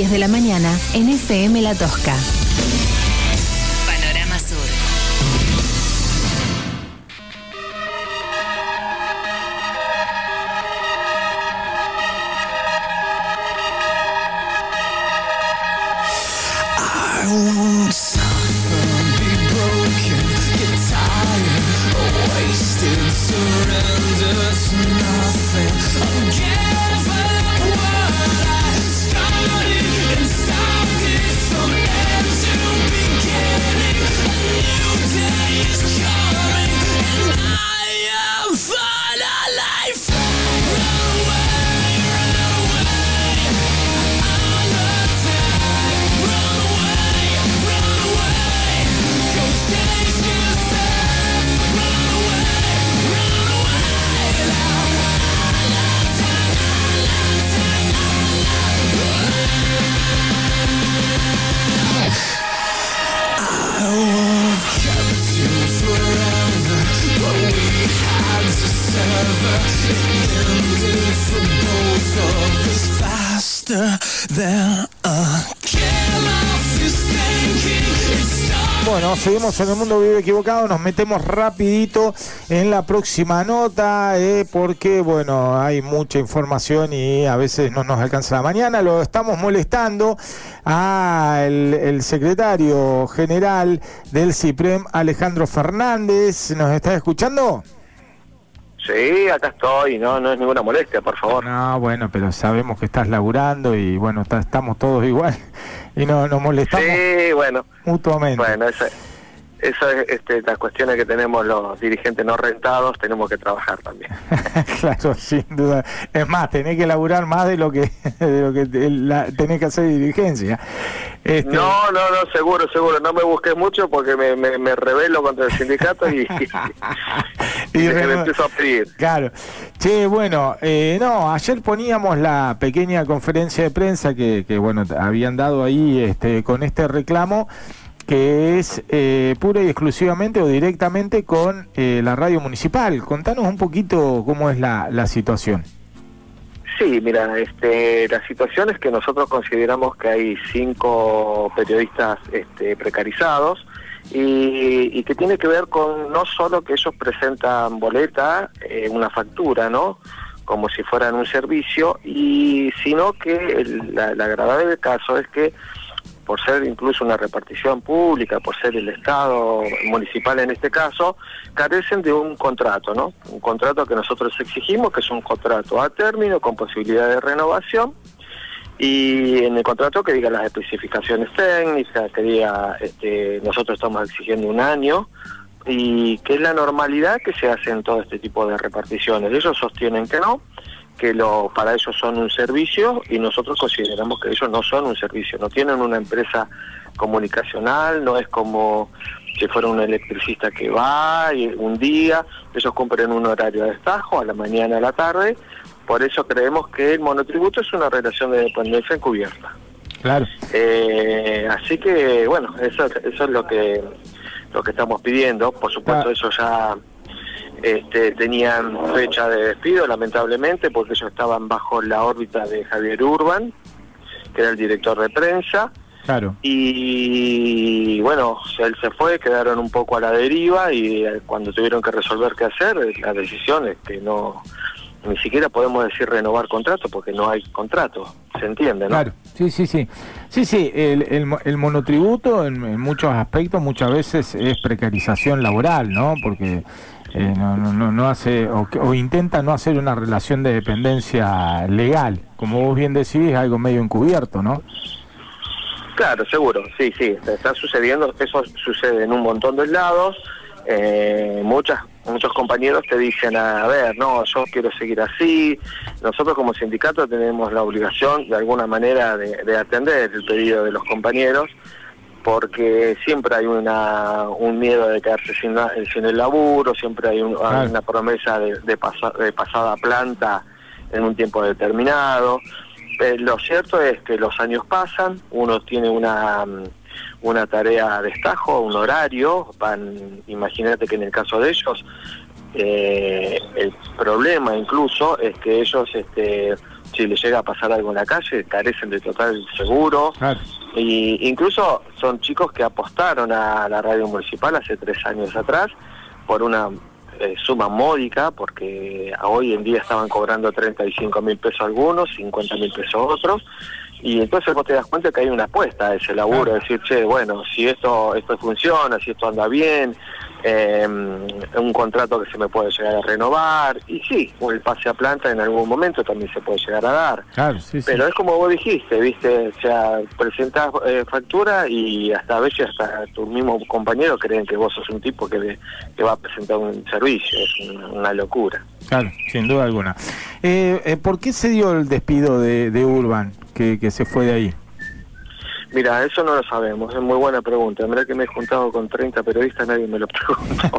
10 de la mañana en FM La Tosca. Panorama Sur. Bueno, seguimos en El Mundo Vive Equivocado, nos metemos rapidito en la próxima nota, porque, bueno, hay mucha información y a veces no nos alcanza la mañana. Lo estamos molestando al secretario general del CIPREM, Alejandro Fernández. ¿Nos estás escuchando? Sí, acá estoy, no es ninguna molestia, por favor. No, bueno, pero sabemos que estás laburando y bueno, estamos todos igual y nos molestamos mutuamente. Bueno, eso es las cuestiones que tenemos los dirigentes no rentados, tenemos que trabajar también. Claro, sin duda. Es más, tenés que laburar más de lo que tenés que hacer dirigencia. No, seguro, no me busques mucho porque me rebelo contra el sindicato y me empiezo a pedir. Claro. Che, bueno, ayer poníamos la pequeña conferencia de prensa que bueno, habían dado ahí con este reclamo, que es pura y exclusivamente o directamente con la radio municipal. Contanos un poquito cómo es la situación. Sí, mira, la situación es que nosotros consideramos que hay 5 periodistas precarizados y que tiene que ver con no solo que ellos presentan boleta, una factura, ¿no?, como si fueran un servicio, sino que la gravedad del caso es que por ser incluso una repartición pública, por ser el Estado municipal en este caso, carecen de un contrato, ¿no? Un contrato que nosotros exigimos, que es un contrato a término con posibilidad de renovación, y en el contrato que diga las especificaciones técnicas, que diga, nosotros estamos exigiendo 1 año, y que es la normalidad que se hace en todo este tipo de reparticiones. Ellos sostienen que no, que para ellos son un servicio, y nosotros consideramos que ellos no son un servicio, no tienen una empresa comunicacional, no es como si fuera un electricista que va y un día, ellos cumplen un horario de destajo, a la mañana, a la tarde. Por eso creemos que el monotributo es una relación de dependencia encubierta. Claro. Así que, bueno, eso es lo que estamos pidiendo. Por supuesto, eso ya tenían fecha de despido, lamentablemente, porque ellos estaban bajo la órbita de Javier Urban, que era el director de prensa. Claro. Y bueno, él se fue, quedaron un poco a la deriva, y cuando tuvieron que resolver qué hacer, la decisión es que ni siquiera podemos decir renovar contrato, porque no hay contrato, ¿se entiende, no? Claro, sí, el monotributo en muchos aspectos muchas veces es precarización laboral, ¿no? Porque no hace o intenta no hacer una relación de dependencia legal, como vos bien decís, algo medio encubierto, ¿no? Claro, seguro, sí, está sucediendo, eso sucede en un montón de lados. Muchos compañeros te dicen, a ver, no, yo quiero seguir así. Nosotros como sindicato tenemos la obligación de alguna manera de atender el pedido de los compañeros, porque siempre hay un miedo de quedarse sin el laburo, siempre hay una promesa de pasada planta en un tiempo determinado. Lo cierto es que los años pasan, uno tiene una tarea de destajo, un horario, imagínate que en el caso de ellos, el problema incluso es que ellos si les llega a pasar algo en la calle, carecen de total seguro. Claro. Y incluso son chicos que apostaron a la radio municipal hace 3 años atrás por una suma módica, porque hoy en día estaban cobrando 35.000 pesos algunos, 50.000 pesos otros, y entonces vos te das cuenta que hay una apuesta a ese laburo, Claro. decir, che, bueno, si esto funciona, si esto anda bien, un contrato que se me puede llegar a renovar, y sí, el pase a planta en algún momento también se puede llegar a dar. Claro, sí, sí. Pero es como vos dijiste, ¿viste? O sea, presentás factura y hasta a veces hasta tus mismos compañeros creen que vos sos un tipo que va a presentar un servicio. Es una locura. Claro, sin duda alguna. ¿Por qué se dio el despido de Urban, que se fue de ahí? Mira, eso no lo sabemos, es muy buena pregunta. Mirá que me he juntado con 30 periodistas, nadie me lo preguntó.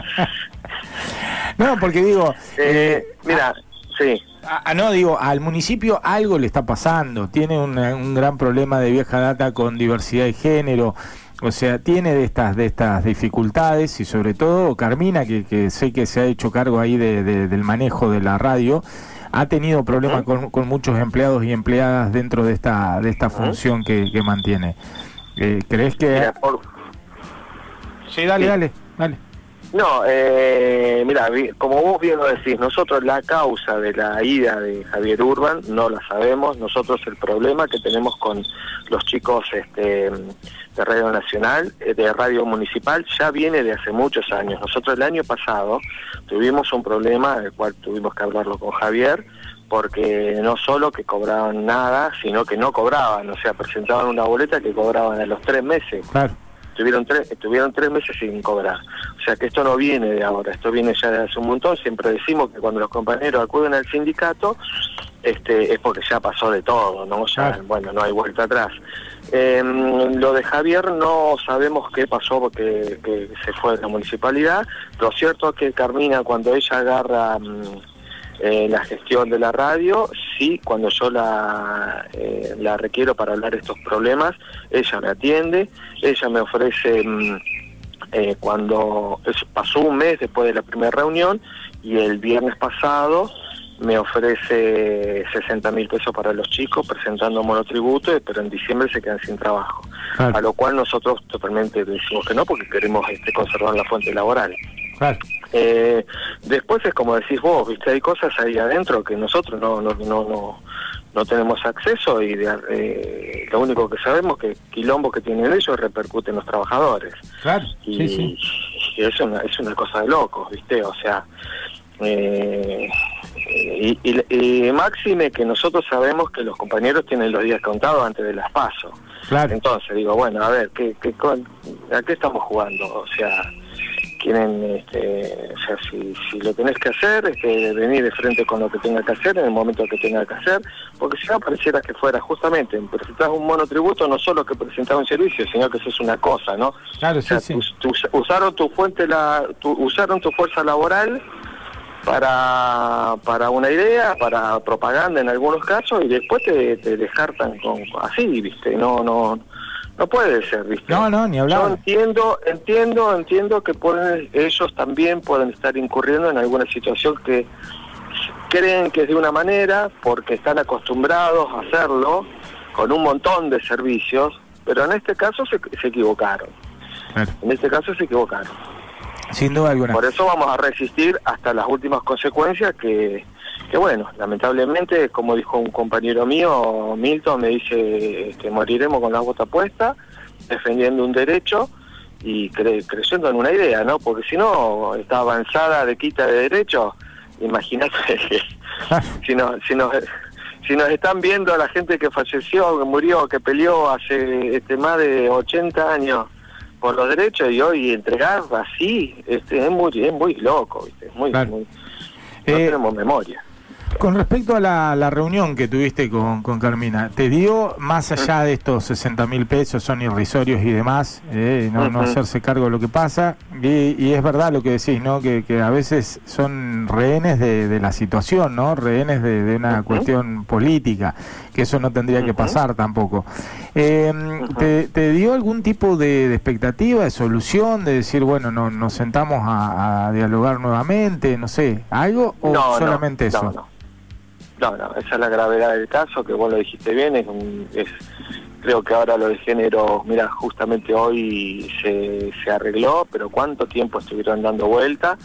No, porque digo... mira, sí. No, digo, al municipio algo le está pasando, tiene un gran problema de vieja data con diversidad de género, o sea, tiene de estas dificultades, y sobre todo Carmina, que sé que se ha hecho cargo ahí del manejo de la radio, ha tenido problemas con muchos empleados y empleadas dentro de esta función que mantiene. ¿Crees que...? Mira, Sí, dale. No, mira, como vos bien lo decís, nosotros la causa de la ida de Javier Urban no la sabemos. Nosotros el problema que tenemos con los chicos de Radio Nacional, de Radio Municipal, ya viene de hace muchos años. Nosotros el año pasado tuvimos un problema, el cual tuvimos que hablarlo con Javier, porque no solo que cobraban nada, sino que no cobraban, o sea, presentaban una boleta que cobraban a los 3 meses. Claro. Estuvieron 3 meses sin cobrar. O sea que esto no viene de ahora, esto viene ya de hace un montón. Siempre decimos que cuando los compañeros acuden al sindicato, es porque ya pasó de todo, ¿no? Ya, Claro. bueno, no hay vuelta atrás. Lo de Javier no sabemos qué pasó porque que se fue de la municipalidad. Lo cierto es que Carmina, cuando ella agarra la gestión de la radio, sí, cuando yo la requiero para hablar estos problemas, ella me atiende, ella me ofrece, pasó un mes después de la primera reunión, y el viernes pasado me ofrece 60.000 pesos para los chicos presentando monotributo, pero en diciembre se quedan sin trabajo. Claro. A lo cual nosotros totalmente decimos que no, porque queremos conservar la fuente laboral. Claro. Después es como decís vos, viste, hay cosas ahí adentro que nosotros no tenemos acceso, y lo único que sabemos que el quilombo que tienen ellos repercute en los trabajadores. Claro, Y, sí. y es una cosa de locos, viste, o sea, y máxime que nosotros sabemos que los compañeros tienen los días contados antes de las PASO. Claro. Entonces digo, bueno, a ver, ¿a qué estamos jugando? O sea, quieren, o sea, si lo tenés que hacer, venir de frente con lo que tenga que hacer en el momento que tenga que hacer, porque si no pareciera que fuera justamente presentar un monotributo, no solo que presentar un servicio, sino que eso es una cosa, ¿no? Claro, O sea, sí. usaron tu usaron tu fuerza laboral para una idea, para propaganda en algunos casos, y después te descartan así, ¿viste? No puede ser, ¿viste? No, ni hablar. Yo entiendo que ellos también pueden estar incurriendo en alguna situación que creen que es de una manera, porque están acostumbrados a hacerlo con un montón de servicios, pero en este caso se equivocaron. Claro. En este caso se equivocaron. Sin duda alguna. Por eso vamos a resistir hasta las últimas consecuencias que bueno, lamentablemente, como dijo un compañero mío, Milton, me dice, moriremos con la bota puesta, defendiendo un derecho y creyendo en una idea, ¿no? Porque si no, esta avanzada de quita de derechos, imagínate que si nos están viendo a la gente que falleció, que murió, que peleó hace más de 80 años por los derechos, y hoy entregar así, es muy loco, ¿viste? Claro. No tenemos memoria. Con respecto a la reunión que tuviste con Carmina, ¿te dio, más allá de estos 60.000 pesos, son irrisorios y demás, no hacerse cargo de lo que pasa? Y es verdad lo que decís, ¿no? Que a veces son rehenes de la situación, ¿no? Rehenes de una cuestión política, que eso no tendría que pasar tampoco. ¿Te dio algún tipo de expectativa, de solución, de decir, bueno, nos sentamos a dialogar nuevamente, no sé, algo, o solamente eso? esa es la gravedad del caso, que vos lo dijiste bien, creo que ahora lo de género, mira, justamente hoy se arregló, pero cuánto tiempo estuvieron dando vuelta,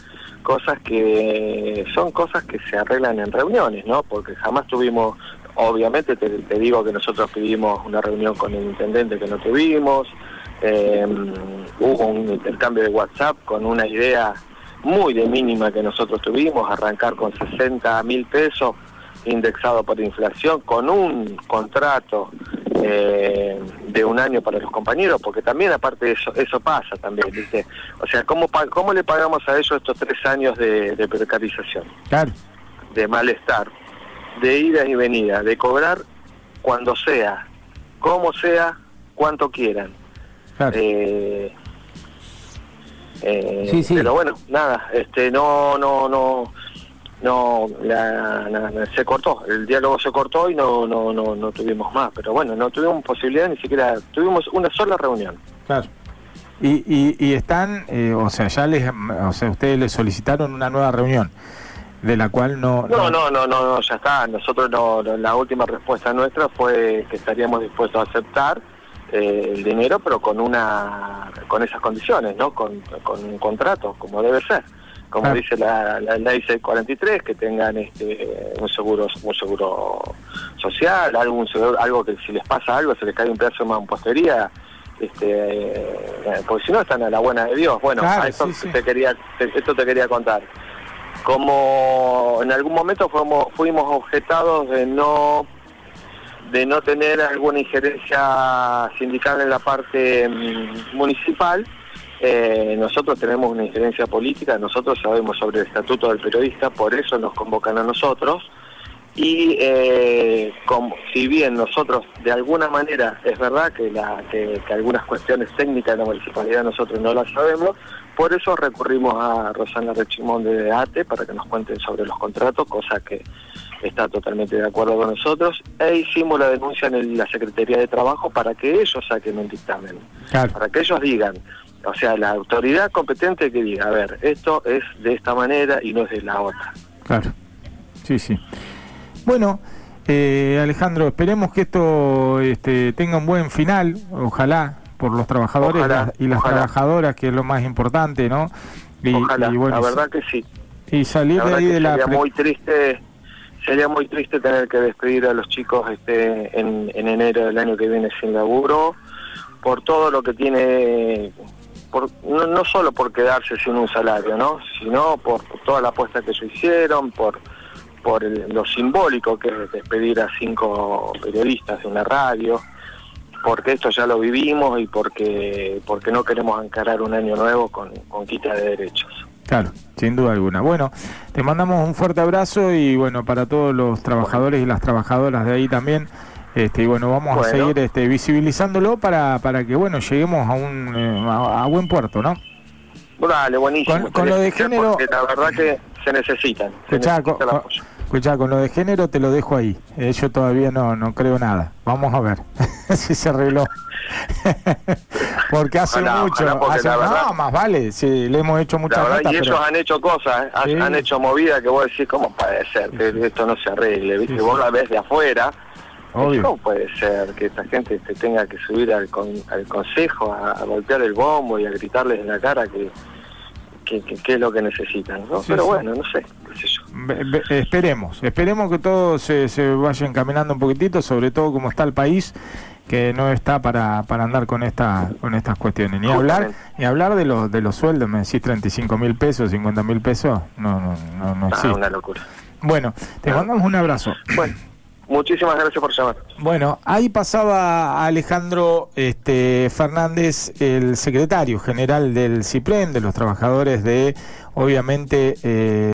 son cosas que se arreglan en reuniones, ¿no? Porque jamás tuvimos, obviamente te digo que nosotros pedimos una reunión con el intendente que no tuvimos, hubo un intercambio de WhatsApp con una idea muy de mínima que nosotros tuvimos, arrancar con 60.000 pesos indexado por inflación, con un contrato de un año para los compañeros, porque también aparte de eso pasa también, ¿viste? O sea, ¿cómo le pagamos a ellos estos 3 años de precarización? Claro. De malestar, de ida y venida, de cobrar cuando sea, como sea, cuanto quieran. Claro. Sí. Pero bueno, nada, se cortó, el diálogo se cortó y no tuvimos más, pero bueno, no tuvimos posibilidad, ni siquiera tuvimos una sola reunión. Claro. Y están, ustedes les solicitaron una nueva reunión, de la cual no, ya está. Nosotros la última respuesta nuestra fue que estaríamos dispuestos a aceptar el dinero, pero con esas condiciones, ¿no? Con un contrato, como debe ser. Como dice la ley 643, que tengan un seguro social, algo que si les pasa algo, se les cae un pedazo de mampostería, porque si no están a la buena de Dios. Bueno, claro, a esto te quería contar. Como en algún momento fuimos objetados de no tener alguna injerencia sindical en la parte municipal, nosotros tenemos una injerencia política, nosotros sabemos sobre el estatuto del periodista, por eso nos convocan a nosotros, y si bien nosotros de alguna manera, es verdad que algunas cuestiones técnicas de la municipalidad nosotros no las sabemos, por eso recurrimos a Rosana Rechimón de ATE para que nos cuenten sobre los contratos, cosa que está totalmente de acuerdo con nosotros, e hicimos la denuncia en la Secretaría de Trabajo para que ellos saquen un dictamen, claro, para que ellos digan, o sea, la autoridad competente que diga, a ver, esto es de esta manera y no es de la otra. Claro, sí. Bueno, Alejandro, esperemos que esto tenga un buen final, ojalá, por los trabajadores y las trabajadoras, que es lo más importante, ¿no? Ojalá, y bueno, la verdad que sí. Y salir de ahí de la... Sería muy triste tener que despedir a los chicos en enero del año que viene sin laburo, por todo lo que tiene, no solo por quedarse sin un salario, ¿no? Sino por toda la apuesta que ellos hicieron, por lo simbólico que es despedir a 5 periodistas de una radio, porque esto ya lo vivimos y porque no queremos encarar un año nuevo con quita de derechos. Claro, sin duda alguna. Bueno, te mandamos un fuerte abrazo y bueno, para todos los trabajadores y las trabajadoras de ahí también, y bueno, vamos a seguir visibilizándolo para que bueno, lleguemos a buen puerto, ¿no? Dale, buenísimo. Con lo de género, porque la verdad que se necesitan. Escuchá, con lo de género te lo dejo ahí. Yo todavía no creo nada. Vamos a ver si se arregló. Porque hace mucho. No, más vale. Sí, le hemos hecho muchas cosas. Y ellos han hecho cosas, ¿eh? Han hecho movidas que vos decís, ¿cómo puede ser que esto no se arregle? ¿Viste? Vos la ves de afuera. ¿Cómo puede ser que esta gente tenga que subir al consejo a golpear el bombo y a gritarles en la cara que es lo que necesitan, ¿no? Pero bueno, no sé, qué sé yo. Esperemos que todo se vaya encaminando un poquitito, sobre todo como está el país, que no está para andar con estas cuestiones. Ni hablar de los sueldos. Me decís 35.000 pesos, 50.000 pesos, no existe. Una locura. Bueno, te mandamos un abrazo. Bueno, muchísimas gracias por llamar. Bueno, ahí pasaba Alejandro Fernández, el secretario general del CIPREN, de los trabajadores de, obviamente,